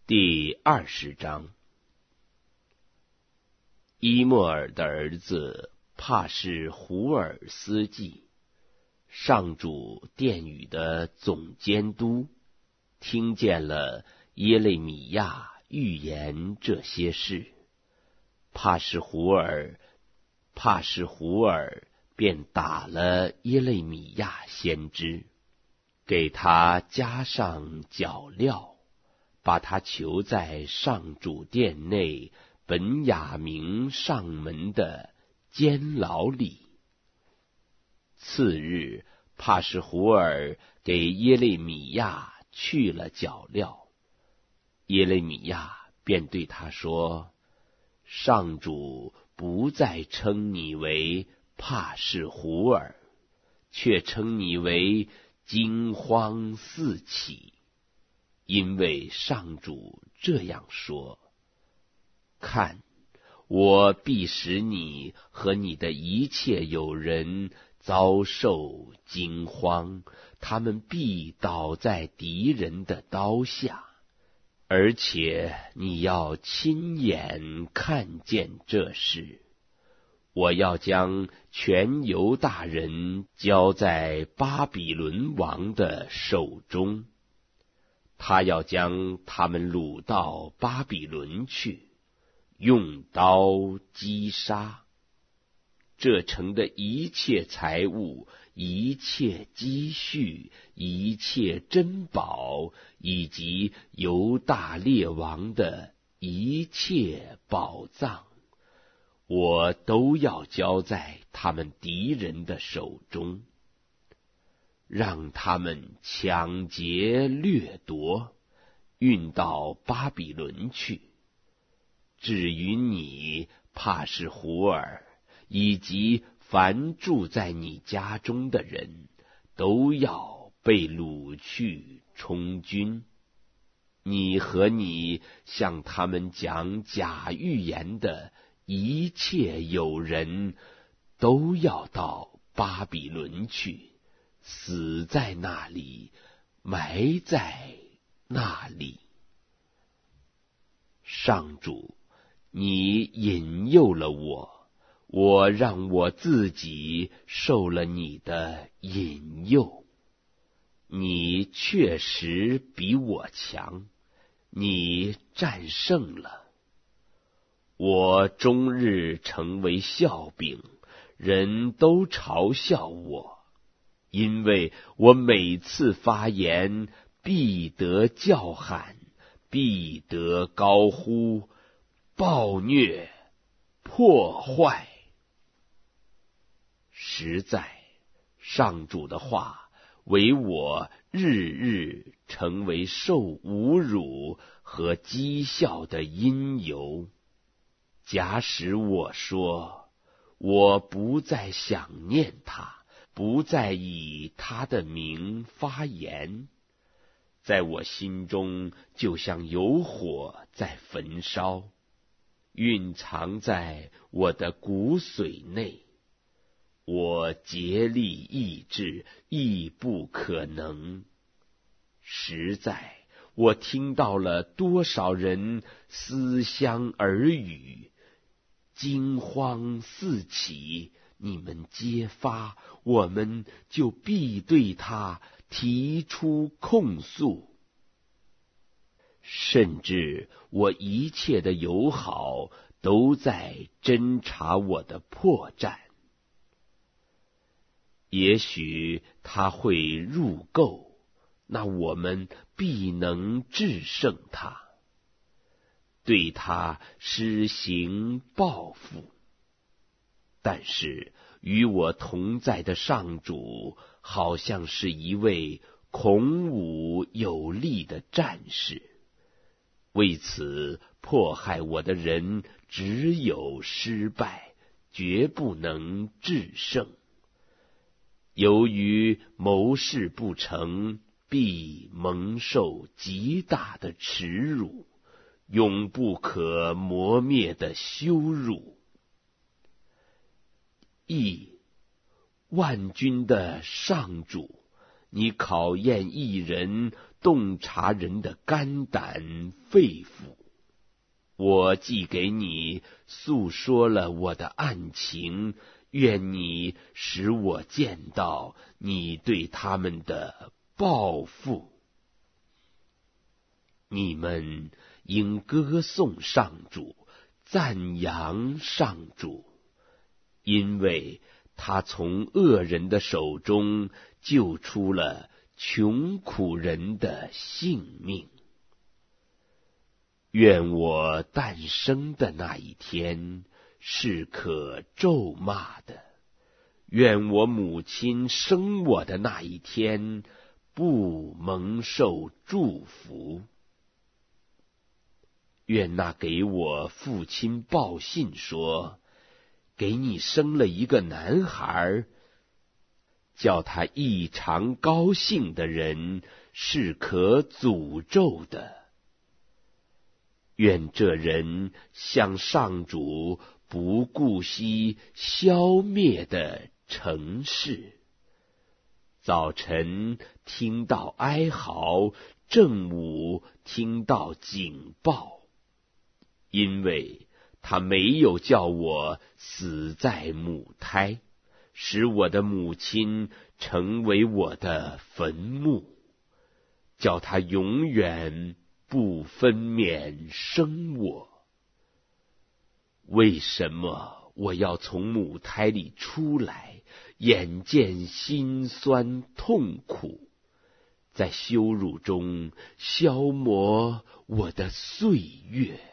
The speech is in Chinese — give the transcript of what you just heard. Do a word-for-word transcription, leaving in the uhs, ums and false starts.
第二十章。伊莫尔的儿子帕士胡尔斯基，上主殿宇的总监督，听见了耶利米亚预言这些事，帕士胡尔帕士胡尔便打了耶利米亚先知，给他加上脚镣，把他囚在上主殿内本雅明上门的监牢里。次日，帕士胡尔给耶利米亚去了脚镣，耶利米亚便对他说：上主不再称你为帕士胡尔，却称你为惊慌四起，因为上主这样说：看，我必使你和你的一切友人遭受惊慌，他们必倒在敌人的刀下，而且你要亲眼看见这事。我要将全犹大人交在巴比伦王的手中，他要将他们掳到巴比伦去，用刀击杀。这城的一切财物、一切积蓄、一切珍宝，以及犹大列王的一切宝藏，我都要交在他们敌人的手中，让他们抢劫掠夺，运到巴比伦去。至于你，帕士胡尔，以及凡住在你家中的人，都要被掳去充军。你和你向他们讲假预言的一切友人，都要到巴比伦去，死在那里，埋在那里。上主，你引诱了我，我让我自己受了你的引诱。你确实比我强，你战胜了。我终日成为笑柄，人都嘲笑我，因为我每次发言必得叫喊，必得高呼，暴虐，破坏。实在，上主的话为我日日成为受侮辱和讥笑的因由。假使我说，我不再想念他，不再以他的名发言，在我心中就像有火在焚烧，蕴藏在我的骨髓内。我竭力抑制，亦不可能。实在，我听到了多少人思乡耳语，惊慌四起，你们揭发，我们就必对他提出控诉。甚至我一切的友好都在侦查我的破绽。也许他会入垢，那我们必能制胜他，对他施行报复。但是与我同在的上主，好像是一位孔武有力的战士，为此迫害我的人只有失败，绝不能制胜。由于谋事不成，必蒙受极大的耻辱，永不可磨灭的羞辱。义，万军的上主，你考验一人， 洞察人的肝胆肺腑。我既给你诉说了我的案情，愿你使我见到你对他们的报复。你们应歌颂上主，赞扬上主，因为他从恶人的手中救出了穷苦人的性命。愿我诞生的那一天是可咒骂的，愿我母亲生我的那一天不蒙受祝福。愿那给我父亲报信说，给你生了一个男孩，叫他异常高兴的人是可诅咒的。愿这人向上主不顾惜消灭的城市。早晨听到哀嚎，正午听到警报，因为他没有叫我死在母胎，使我的母亲成为我的坟墓，叫他永远不分娩生我。为什么我要从母胎里出来，眼见心酸痛苦，在羞辱中消磨我的岁月？